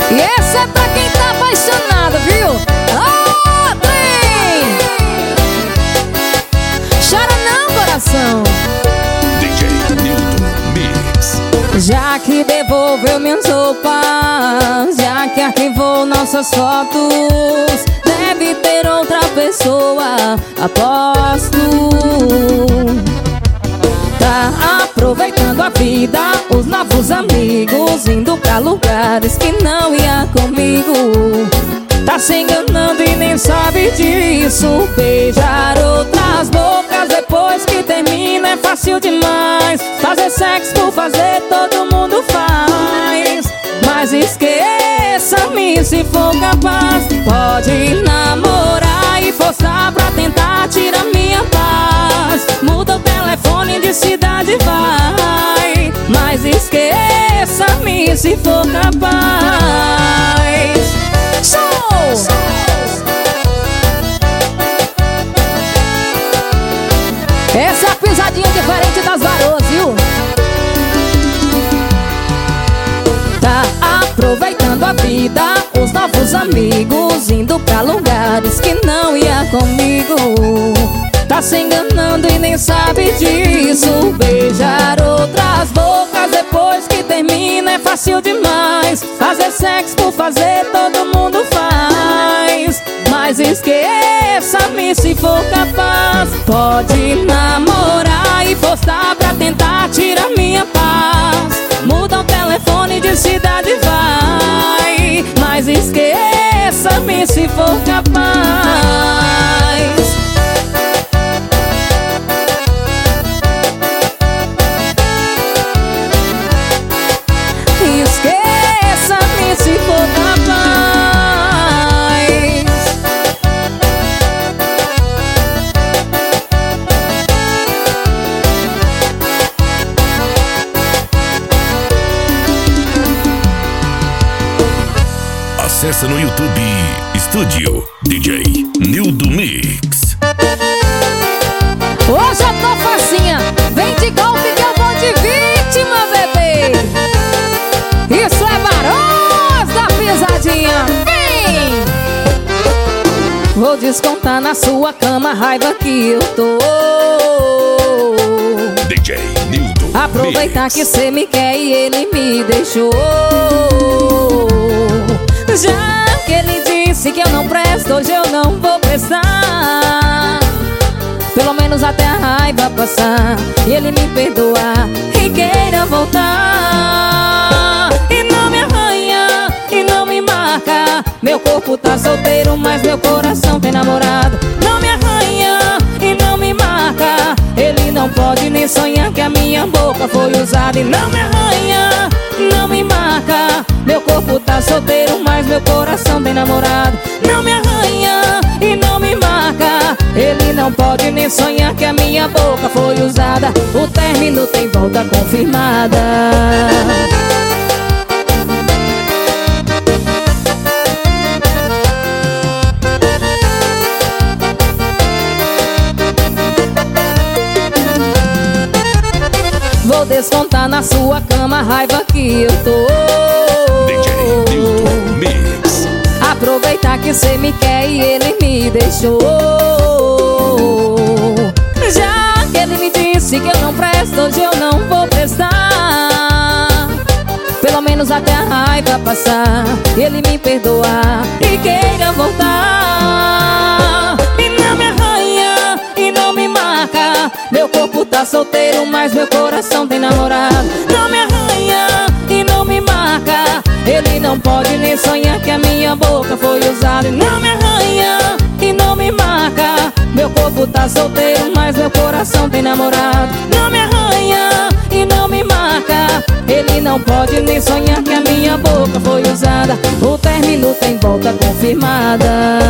E essa é pra quem tá apaixonado, viu? Ah, trem! Chora não, coração. DJ Nildo Mix. Já que devolveu minhas roupas, já que arquivou nossas fotos, deve ter outra pessoa, aposto. Tá aproveitando a vida, os novos amigos, indo pra lugares que não ia comigo. Tá se enganando e nem sabe disso. Beijar outras bocas depois que termina é fácil demais. Fazer sexo por fazer todo mundo faz. Mas esqueça-me se for capaz. Pode namorar e forçar pra tentar tirar minha paz. Muda o telefone de cidade, vai. Mas esqueça-me se for capaz. Show! Essa é a pisadinha diferente das varoas, viu? Tá aproveitando a vida, os novos amigos, indo pra lugares que não ia comigo. Tá se enganando e nem sabe disso. Beijar outras bocas depois que termina é fácil demais. Fazer sexo por fazer todo mundo faz. Mas esqueça-me se for capaz. Pode namorar e forçar pra tentar tirar minha paz. Muda o telefone de cidade, vai. Mas esqueça-me se for capaz. Esqueça-me se for capaz. Acesse no YouTube Estúdio DJ Nildo Mix. Hoje eu tô facinha, vem de golpe que eu vou de vítima, bebê. Isso é Barões da Pisadinha, vem! Vou descontar na sua cama a raiva que eu tô. DJ Nildo Aproveitar Mix. que cê me quer e ele me deixou. Já que ele disse que eu não presto, hoje eu não vou prestar. Pelo menos até a raiva passar e ele me perdoar e queira voltar. E não me arranha, e não me marca. Meu corpo tá solteiro, mas meu coração tem namorado. Não me arranha, e não me marca. Ele não pode nem sonhar que a minha boca foi usada. E não me arranha, não me marca. Meu corpo tá solteiro, mas meu coração tem namorado. Não me arranha e não me marca. Ele não pode nem sonhar que a minha boca foi usada. O término tem volta confirmada. Vou descontar na sua cama a raiva que eu tô. DJ Nildo Mix. Aproveitar que cê me quer e ele me deixou. Já que ele me disse que eu não presto, hoje eu não vou prestar. Pelo menos até a raiva passar e ele me perdoar e queira voltar. E não me arranha e não me marca. Meu corpo tá solteiro, mas meu coração tem namorado. Não me arranha e não me marca. Ele não pode nem sonhar que a minha boca foi usada. E não me arranha e não me marca. Meu corpo tá solteiro, mas meu coração tem namorado. Não me arranha e não me marca. Ele não pode nem sonhar que a minha boca foi usada. O término tem volta confirmada.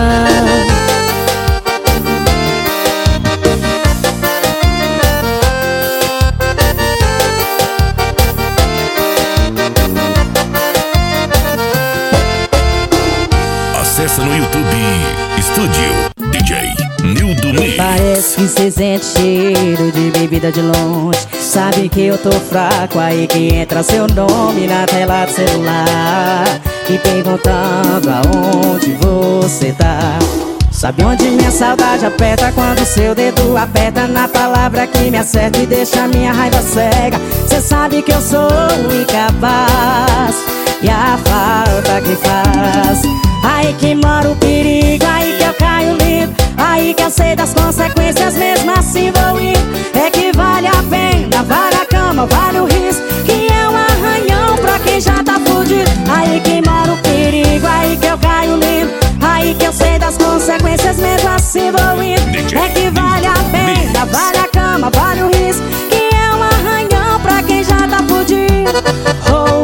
Acesse no YouTube Estúdio DJ Nildo Mix. Parece que cê sente cheiro de bebida de longe. Sabe que eu tô fraco, aí que entra seu nome na tela do celular. e perguntando aonde você tá. Sabe onde minha saudade aperta quando seu dedo aperta na palavra que me acerta e deixa minha raiva cega. Cê sabe que eu sou incapaz e a falta que faz. Aí que mora o perigo, aí que eu caio lindo, aí que eu sei das consequências, mesmo assim vou indo. É que vale a pena, vale a cama, vale o risco, que é um arranhão pra quem já tá fudido. Aí que mora o perigo, aí que eu caio lindo, aí que eu sei das consequências, mesmo assim vou indo. É que vale a pena, vale a cama, vale o risco, que é um arranhão pra quem já tá fudido. Oh,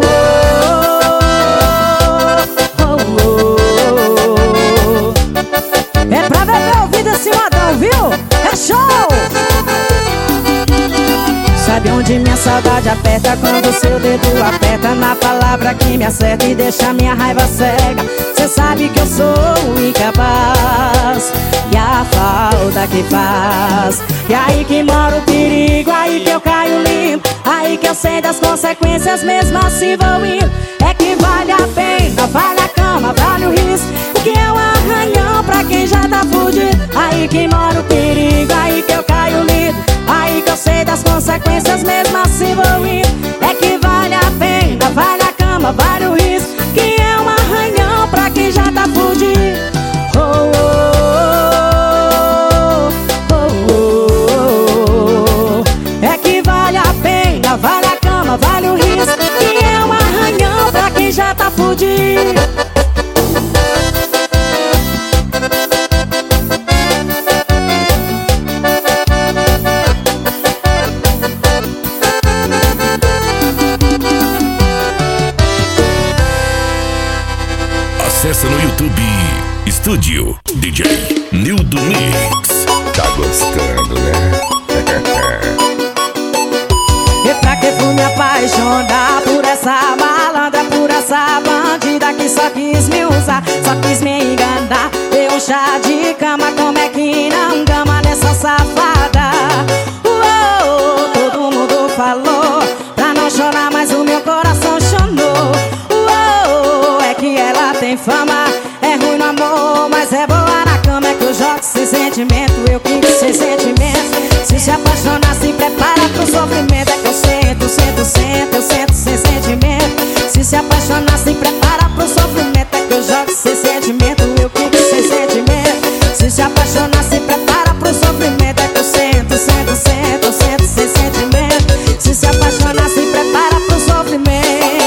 é pra beber o vidro esse modão, viu? É show! Sabe onde minha saudade aperta quando seu dedo aperta na palavra que me acerta e deixa minha raiva cega. Cê sabe que eu sou incapaz e a falta que faz. E aí que mora o perigo, aí que eu caio limpo, aí que eu sei das consequências, mesmo assim vou indo. É que vale a pena, vale a cama, vale o risco, que é um arranhão pra quem já tá fudido. Aí que mora o perigo, aí que eu caio limpo, aí que eu sei das consequências, mesmo assim vou indo. É que vale a pena, vale a cama, vale o risco, que é um arranhão pra quem já tá fudido. Oh, oh, oh, oh, oh. É que vale a pena, vale a cama, vale o risco, que é um arranhão pra quem já tá fudido. Acesse no YouTube Estúdio DJ Nildo Mix. Tá gostando, né? E pra que fui me apaixonar por essa malandra, por essa bandida que só quis me usar, só quis me enganar. Deu um chá de cama, como é que não gama nessa safada? Uou, todo mundo falou pra não chorar, mas o meu coração chonou. Uou, é que ela tem fama, é ruim no amor, mas é boa na cama. É que eu jogo sem sentimento, eu quico sem sentimento. Se apaixonar, se prepara pro sofrimento. É que eu sento, sento, sento, eu sento sem sentimento. Se apaixonar, se prepara pro sofrimento. É que eu jogo sem sentimento, eu quico sem sentimento. Se apaixonar, se prepara pro sofrimento. É que eu sento, sento, sento, eu sento sem sentimento. Se apaixonar, se prepara pro sofrimento.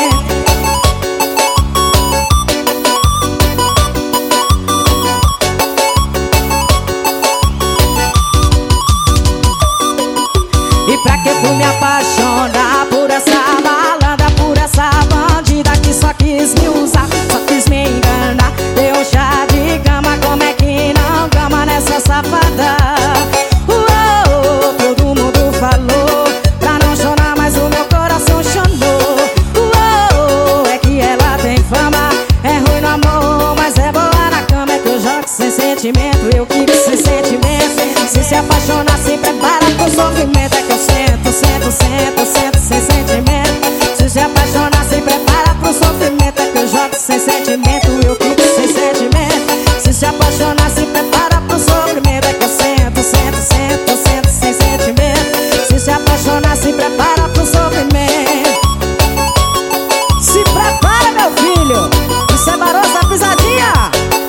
E pra que fui me apaixonar por essa malandra, por essa bandida que só quis me usar, só quis me enganar. Deu um chá de cama, como é que não gama nessa safada? Uou, todo mundo falou pra não chorar, mas o meu coração chonou. Uou, é que ela tem fama, é ruim no amor, mas é boa na cama. É que eu jogo sem sentimento, eu quico sem sentimento. Se apaixonar, se prepara pro sofrimento. É que eu sento, sento, sento, sento sem sentimento. Se apaixonar, se prepara pro sofrimento. É que eu jogo sem sentimento, eu quico sem sentimento. Se apaixonar, se prepara pro sofrimento. É que eu sento, sento, sento, sento sem sentimento. Se apaixonar, se prepara pro sofrimento. Se prepara, meu filho, isso é Barões da Pisadinha.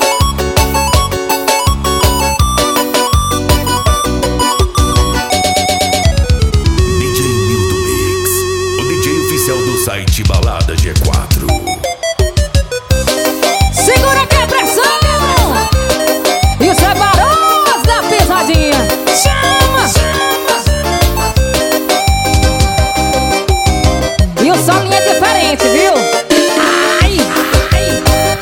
Do site Balada G4. Segura aqui a pressão! Isso é Barões da Pisadinha. Chama! E o som é diferente, viu? Ai, ai.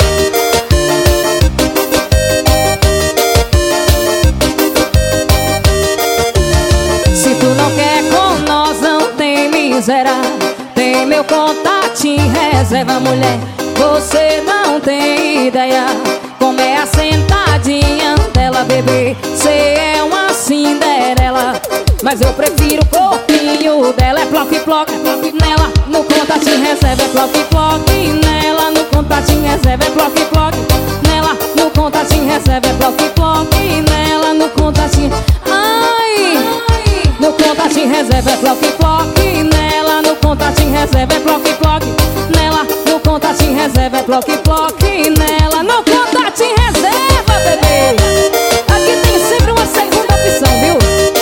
Se tu não quer com nós, não tem miserável. Tem meu contato em reserva, mulher. Você não tem ideia como é a sentadinha dela, bebê. Cê é uma Cinderela, mas eu prefiro o corpinho dela. É ploque, ploque, ploque nela. No contato em reserva, é ploque, ploque nela. No contatinho reserva é bloque, bloque. Nela no contatinho reserva é bloque, bloque. Nela no contatinho, ai, no contatinho reserva é bloque, bloque. Nela no contatinho reserva é bloque, bloque. Nela no contatinho reserva é bloque, bloque. Nela no contatinho reserva, bebê. Aqui tem sempre uma segunda opção, viu?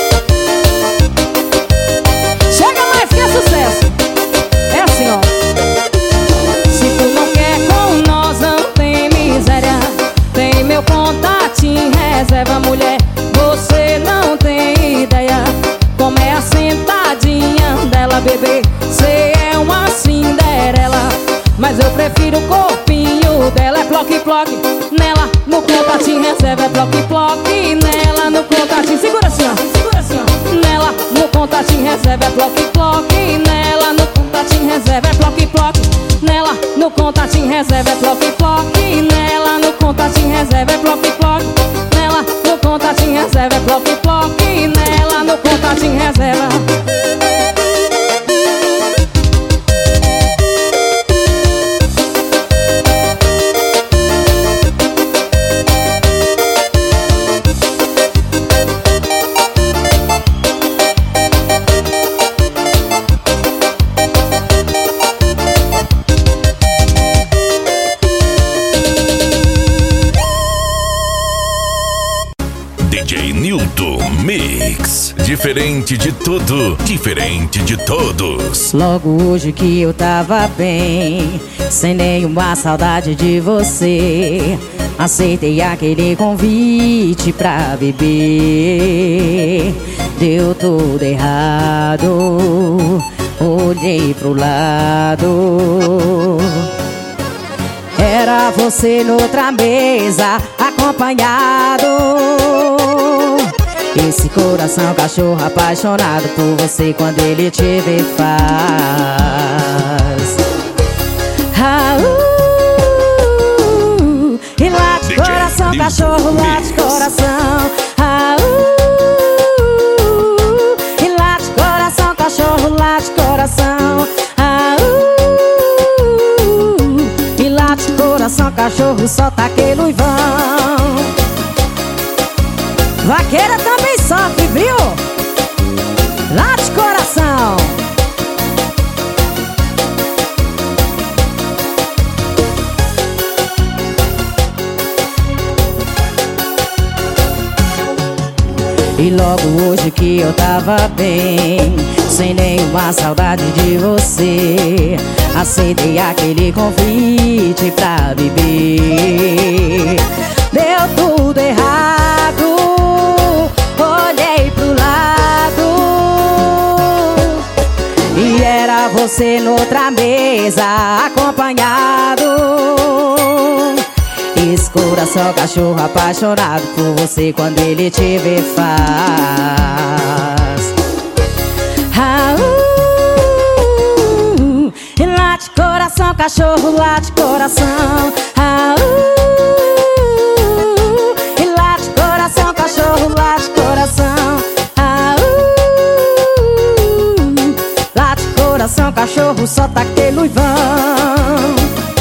Chega mais que é sucesso. É assim, ó. Se tu não quer com nós, não tem miséria. Tem meu contatinho reserva, mulher. Você não tem ideia como é a sentadinha dela, bebê. Cê é uma Cinderela, mas eu prefiro o corpinho dela. É bloque, bloque. Nela no contatinho reserva é bloque, bloque. Nela no contatinho, segura assim, ó, segura assim, ó. Nela no contatinho reserva é bloque, bloque. Nela no contatinho reserva é bloque, bloque. Nela no contatinho reserva é bloque, bloque. Nela no contatinho reserva é bloque, bloque. Nela no contatinho reserva é bloque, bloque. Nela no contatinho reserva. DJ Nildo Mix. Diferente de tudo, diferente de todos. Logo hoje que eu tava bem, sem nenhuma saudade de você, aceitei aquele convite pra beber. Deu tudo errado, olhei pro lado. Era você noutra mesa, acompanhado. Esse coração cachorro apaixonado por você, quando ele te vê faz. E late coração, cachorro, late coração. E late coração, cachorro, late coração. E late coração, cachorro, solta aquele uivão. Vaqueira também sofre, viu? Late coração. E logo hoje que eu tava bem, sem nenhuma saudade de você, aceitei aquele convite pra beber. Deu tudo errado, olhei pro lado. E era você noutra mesa, acompanhado. Esse coração cachorro apaixonado por você, quando ele te vê faz. E late coração, cachorro, late coração. E late coração, cachorro, late coração. Late coração, cachorro, solta aquele uivão.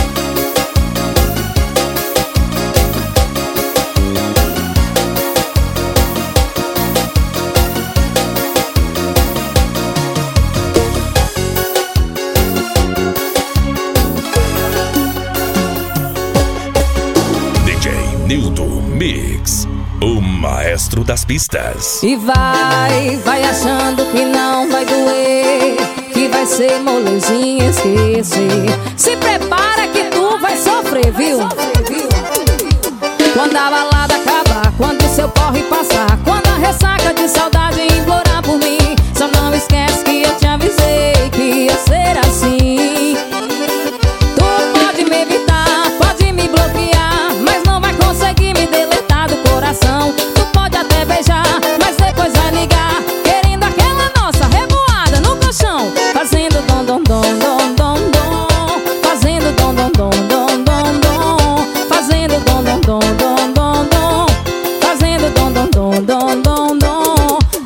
Nildo Mix, o maestro das pistas. E vai achando que não vai doer, que vai ser molezinha esquecer. Se prepara que tu vai sofrer, viu? Quando a balada acabar, quando o seu corre passar, quando a ressaca de saudade implorar por mim, só não esquece que eu te avisei que ia ser assim. Tu pode me evitar, pode me bloquear, mas não vai conseguir me deletar do coração. Tu pode até beijar, mas depois vai ligar, querendo aquela nossa revoada no colchão, fazendo dom dom dom dom dom dom, fazendo dom dom dom dom dom dom, fazendo dom dom dom dom dom dom, fazendo dom dom dom dom dom dom,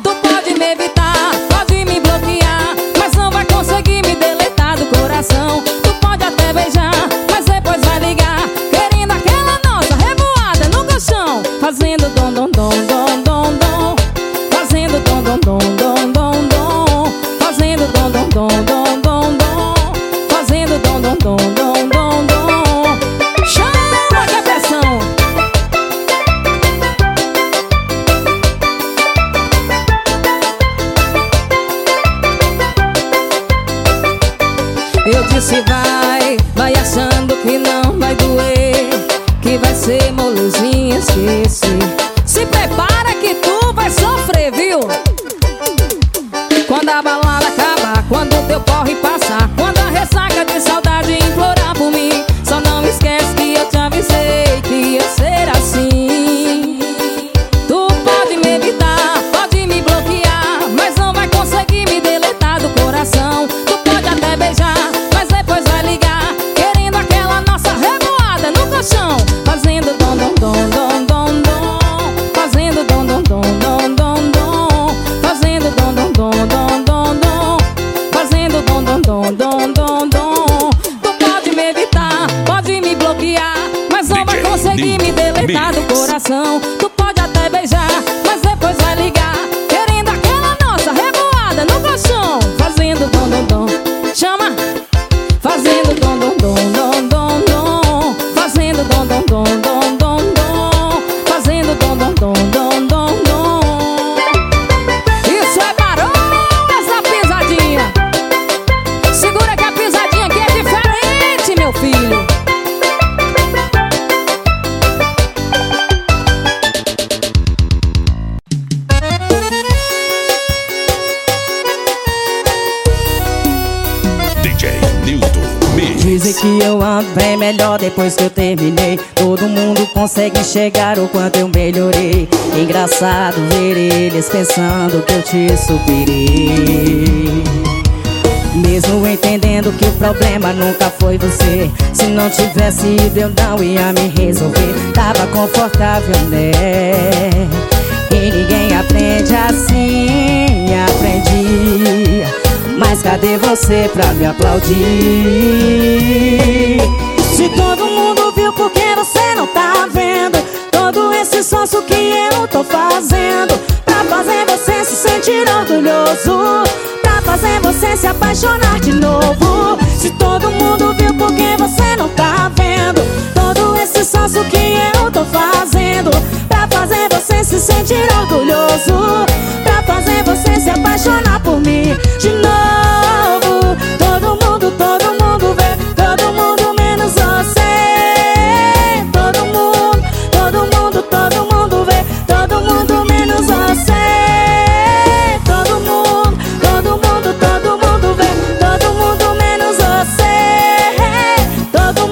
coração. Tu pode até beijar, mas depois vai ligar, querendo aquela nossa revoada no colchão. Fazendo dom, dom, dom, chama. Fazendo dom, dom, dom, dom, dom, dom. Fazendo dom, dom, dom, dom, dom, dom. Fazendo dom, dom, dom, dom, dom, dom. Isso é barulho, essa pisadinha. Segura que a pisadinha aqui é diferente, meu filho. Dizem que eu ando bem melhor depois que eu terminei. Todo mundo consegue enxergar o quanto eu melhorei. Engraçado ver eles pensando que eu te superei, mesmo entendendo que o problema nunca foi você. Se não tivesse ido eu não ia me resolver. Tava confortável, né? E ninguém aprende assim, aprendi. Mas cadê você pra me aplaudir? Se todo mundo viu, por que você não tá vendo? Todo esse esforço que eu tô fazendo pra fazer você se sentir orgulhoso, pra fazer você se apaixonar de novo. Se todo mundo viu, por que você não tá vendo? Todo esse esforço que eu tô fazendo pra fazer você se sentir orgulhoso, pra fazer você se apaixonar por mim de novo. Todo mundo vê, todo mundo menos você. Todo mundo vê, todo mundo menos você. Todo mundo vê, todo mundo menos você. Todo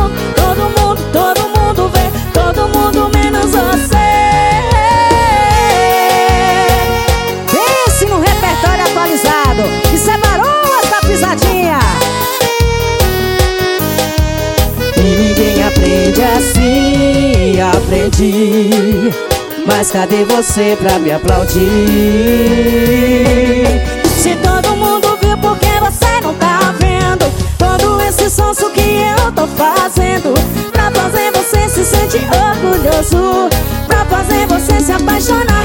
mundo vê, todo mundo menos você. Pense no repertório atualizado. Isso é barulho, essa pisadinha. E ninguém aprende assim, aprendi. Mas cadê você pra me aplaudir? Se todo mundo viu, por que você não tá vendo? Todo esse esforço que eu tô fazendo pra fazer você se sentir orgulhoso, pra fazer você se apaixonar